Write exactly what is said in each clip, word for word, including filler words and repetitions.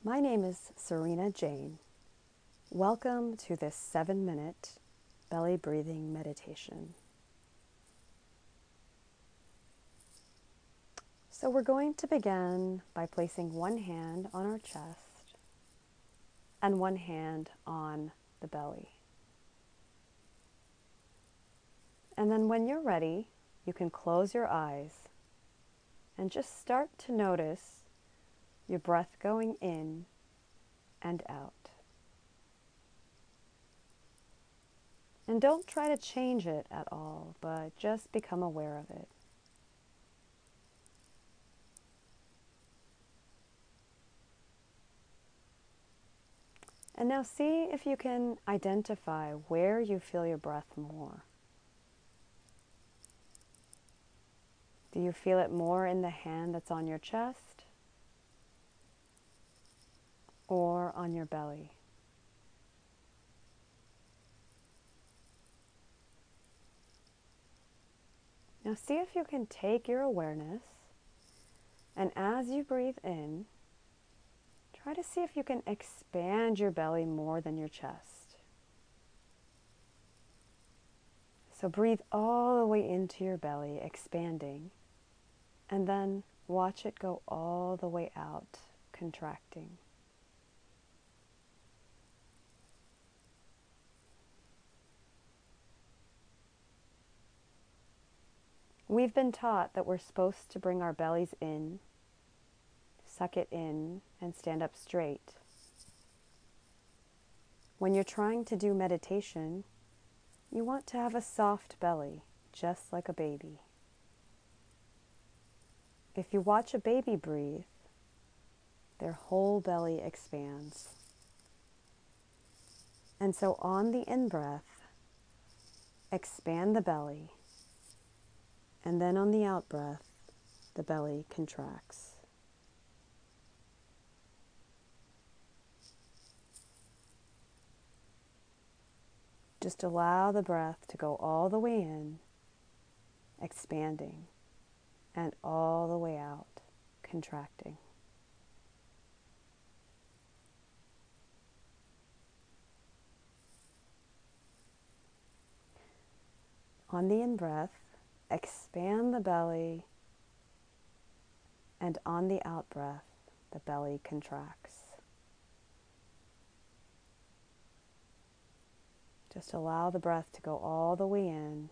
My name is Serena Jane. Welcome to this seven minute belly breathing meditation. So we're going to begin by placing one hand on our chest and one hand on the belly. And then when you're ready, you can close your eyes and just start to notice your breath going in and out. And don't try to change it at all, but just become aware of it. And now see if you can identify where you feel your breath more. Do you feel it more in the hand that's on your chest or on your belly? Now see if you can take your awareness, and as you breathe in, try to see if you can expand your belly more than your chest. So breathe all the way into your belly, expanding, and then watch it go all the way out, contracting. We've been taught that we're supposed to bring our bellies in, suck it in, and stand up straight. When you're trying to do meditation, you want to have a soft belly, just like a baby. If you watch a baby breathe, their whole belly expands. And so on the in-breath, expand the belly, and then on the out-breath, the belly contracts. Just allow the breath to go all the way in, expanding, and all the way out, contracting. On the in-breath, expand the belly, and on the out-breath, the belly contracts. Just allow the breath to go all the way in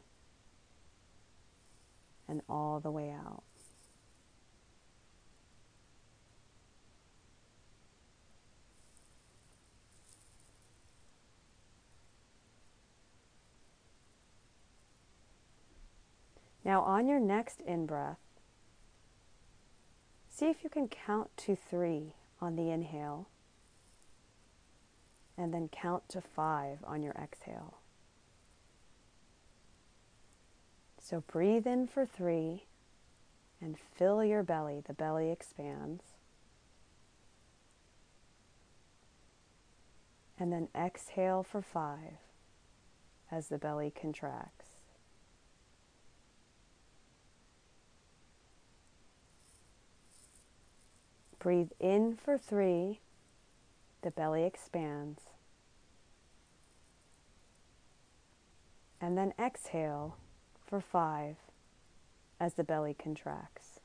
and all the way out. Now on your next in-breath, see if you can count to three on the inhale, and then count to five on your exhale. So breathe in for three and fill your belly. The belly expands. And then exhale for five as the belly contracts. Breathe in for three, the belly expands. And then exhale for five as the belly contracts.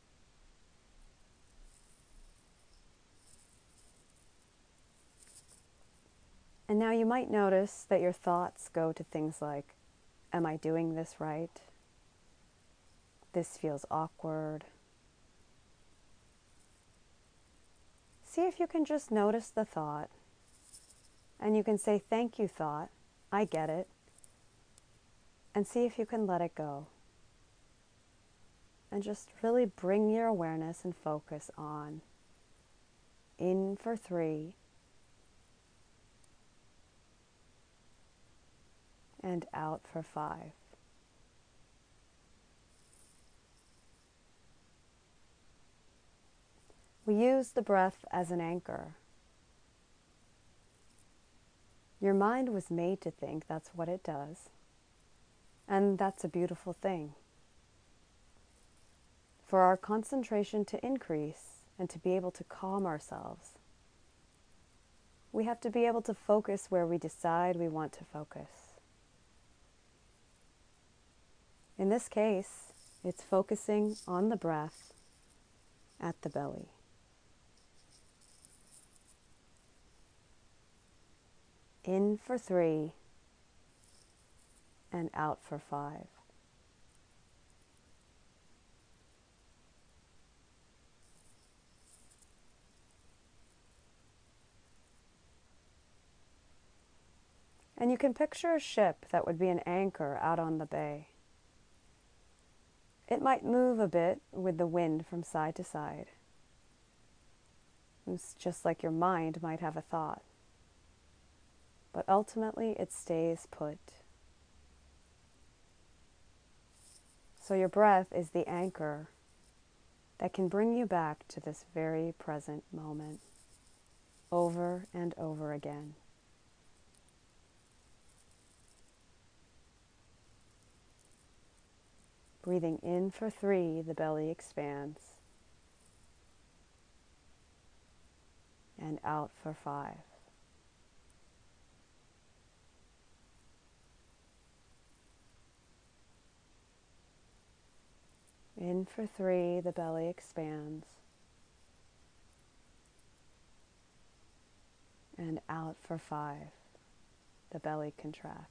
And now you might notice that your thoughts go to things like, am I doing this right? This feels awkward. See if you can just notice the thought, and you can say, thank you, thought, I get it, and see if you can let it go. And just really bring your awareness and focus on in for three and out for five. We use the breath as an anchor. Your mind was made to think that's what it does, and that's a beautiful thing. For our concentration to increase and to be able to calm ourselves, we have to be able to focus where we decide we want to focus. In this case, it's focusing on the breath at the belly. In for three and out for five. And you can picture a ship that would be an anchor out on the bay. It might move a bit with the wind from side to side. It's just like your mind might have a thought. But ultimately it stays put. So your breath is the anchor that can bring you back to this very present moment over and over again. Breathing in for three, the belly expands. And out for five. In for three, the belly expands. And out for five, the belly contracts.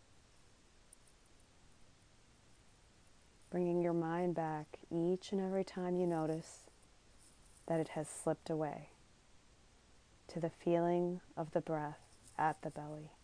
Bringing your mind back each and every time you notice that it has slipped away to the feeling of the breath at the belly.